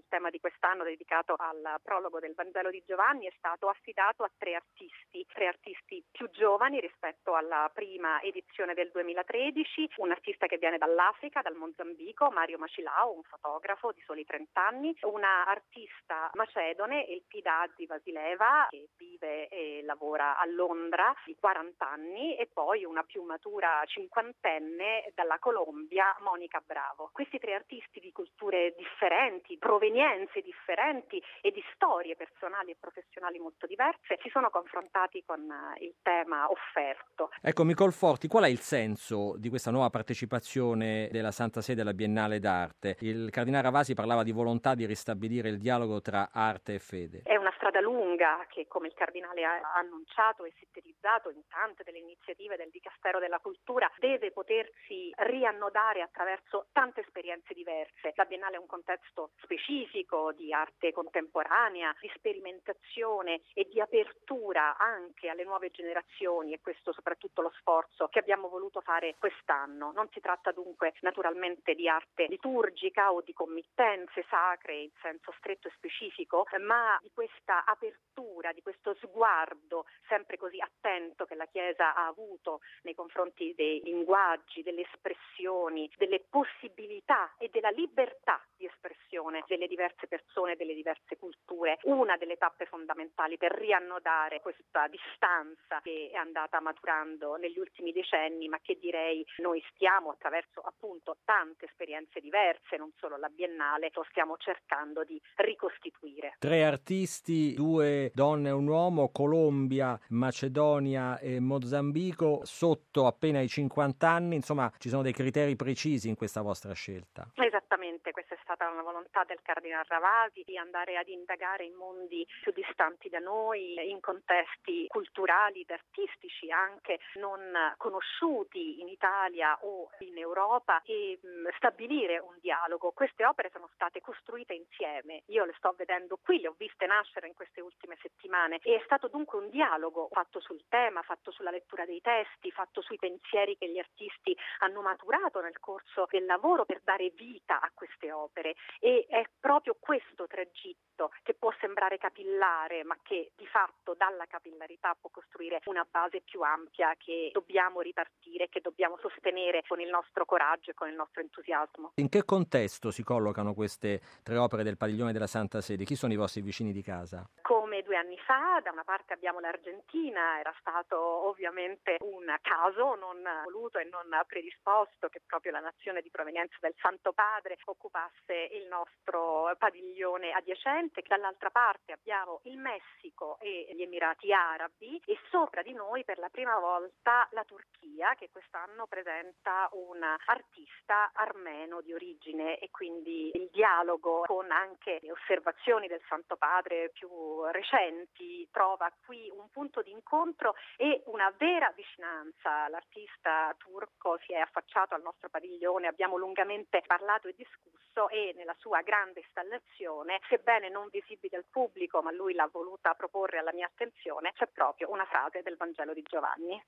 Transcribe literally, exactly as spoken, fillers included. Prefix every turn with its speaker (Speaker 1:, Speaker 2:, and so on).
Speaker 1: tema di quest'anno dedicato al prologo del Vangelo di Giovanni è stato affidato a tre artisti, tre artisti più giovani rispetto alla prima edizione del duemilatredici, un artista che viene dall'Africa, dal Mozambico, Mario Macilao, un fotografo di soli trenta anni, una artista macedone, Elpidadzi Vasileva, che vive e lavora a Londra, di quaranta anni, e poi una più matura cinquantenne dalla Colombia, Monica Bravo. Questi tre artisti di culture differenti, provenienze differenti e di storie personali e professionali molto diverse si sono confrontati con il tema offerto.
Speaker 2: Ecco, Micol Forti, qual è il senso di questa nuova partecipazione della Santa Sede alla Biennale d'Arte? Il Cardinale Ravasi parlava di volontà di ristabilire il dialogo tra arte e fede.
Speaker 1: È una strada lunga che, come il Cardinale ha annunciato e sintetizzato in tante delle iniziative del Dicastero della Cultura, deve potersi riannodare attraverso tante esperienze diverse. La Biennale è un contesto specifico di arte contemporanea, di sperimentazione e di apertura anche alle nuove generazioni, e questo soprattutto lo sforzo che abbiamo voluto fare quest'anno. Non si tratta dunque naturalmente di arte liturgica o di committenze sacre in senso stretto e specifico, ma di questa apertura, di questo sguardo sempre così attento che la Chiesa ha avuto nei confronti dei linguaggi, delle espressioni, delle possibilità e della libertà di espressione delle diverse persone, delle diverse culture. Una delle tappe fondamentali per riannodare questa distanza che è andata maturando negli ultimi decenni, ma che direi noi stiamo, attraverso appunto tante esperienze diverse, non solo la Biennale, lo stiamo cercando di ricostituire.
Speaker 2: Tre artisti, due donne e un uomo, Colombia, Macedonia e Mozambico, sotto appena i cinquanta anni, insomma ci sono dei criteri precisi in questa vostra scelta.
Speaker 1: Esattamente, questa è stata una volontà del Cardinal Ravasi di andare ad indagare in mondi più distanti da noi, in contesti culturali ed artistici anche non conosciuti in Italia o in Europa, e mh, stabilire un dialogo. Queste opere sono state costruite insieme, io le sto vedendo qui, le ho viste nascere in queste ultime settimane, e è stato dunque un dialogo fatto sul tema, fatto sulla lettura dei testi, fatto sui pensieri che gli artisti hanno maturato nel corso del lavoro per dare vita a queste opere, e è proprio questo tragitto che può sembrare capillare, ma che di fatto dalla capillarità può costruire una base più ampia che dobbiamo ripartire, che dobbiamo sostenere con il nostro coraggio e con il nostro entusiasmo.
Speaker 2: In che contesto si collocano queste tre opere del Padiglione della Santa Sede? Chi sono i vostri vicini di casa?
Speaker 1: Come due anni fa, da una parte abbiamo l'Argentina, era stato ovviamente un caso non voluto e non predisposto che proprio la nazione di provenienza del Santo Padre occupasse il nostro padiglione adiacente. Dall'altra parte abbiamo il Messico e gli Emirati Arabi, e sopra di noi per la prima volta la Turchia, che quest'anno presenta un artista armeno di origine, e quindi il dialogo con anche le osservazioni del Santo Padre più recenti trova qui un punto di incontro e una vera vicinanza. L'artista turco si è affacciato al nostro padiglione, abbiamo lungamente parlato e discusso, e nella sua grande installazione, sebbene non visibile al pubblico, ma lui l'ha voluta proporre alla mia attenzione, c'è proprio una frase del Vangelo di Giovanni.